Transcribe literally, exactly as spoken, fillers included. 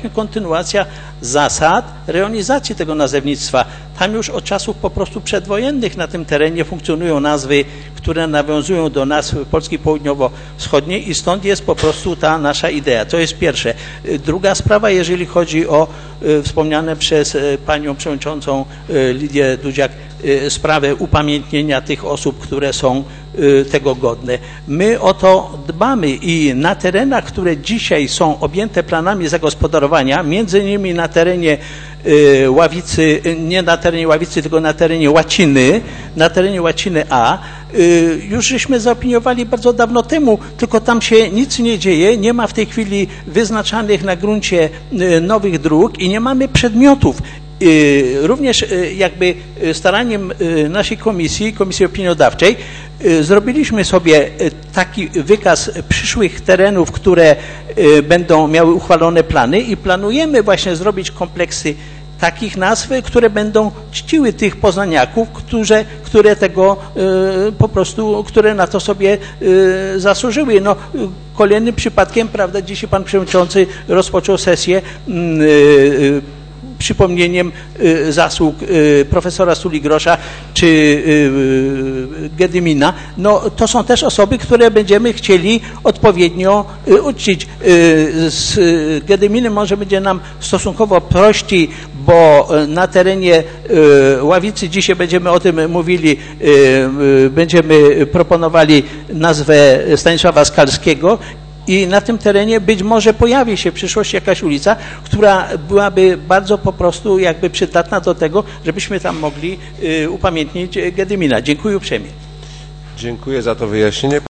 kontynuacja zasad rejonizacji tego nazewnictwa. Tam już od czasów po prostu przedwojennych na tym terenie funkcjonują nazwy, które nawiązują do nazw Polski Południowo-Wschodniej i stąd jest po prostu ta nasza idea. To jest pierwsze. Druga sprawa, jeżeli chodzi o y, wspomniane przez y, panią przewodniczącą y, Lidię Dudziak y, sprawę upamiętnienia tych osób, które są y, tego godne. My o to dbamy i na terenach, które dzisiaj są objęte planami zagospodarowania, między innymi na terenie y, Ławicy, nie na terenie Ławicy, tylko na terenie Łaciny, na terenie Łaciny A, już żeśmy zaopiniowali bardzo dawno temu, tylko tam się nic nie dzieje, nie ma w tej chwili wyznaczanych na gruncie nowych dróg i nie mamy przedmiotów. Również jakby staraniem naszej komisji, Komisji Opiniodawczej, zrobiliśmy sobie taki wykaz przyszłych terenów, które będą miały uchwalone plany i planujemy właśnie zrobić kompleksy takich nazw, które będą czciły tych poznaniaków, które, które tego y, po prostu, które na to sobie y, zasłużyły. No, kolejnym przypadkiem, prawda, dzisiaj pan przewodniczący rozpoczął sesję y, y, przypomnieniem y, zasług y, profesora Suligrosza czy y, Gedymina. No, to są też osoby, które będziemy chcieli odpowiednio y, uczcić. Y, z Gedyminem może będzie nam stosunkowo prościej, bo na terenie y, Ławicy dzisiaj będziemy o tym mówili, y, y, będziemy proponowali nazwę Stanisława Skalskiego. I na tym terenie być może pojawi się w przyszłości jakaś ulica, która byłaby bardzo po prostu jakby przydatna do tego, żebyśmy tam mogli y, upamiętnić Gedymina. Dziękuję uprzejmie. Dziękuję za to wyjaśnienie.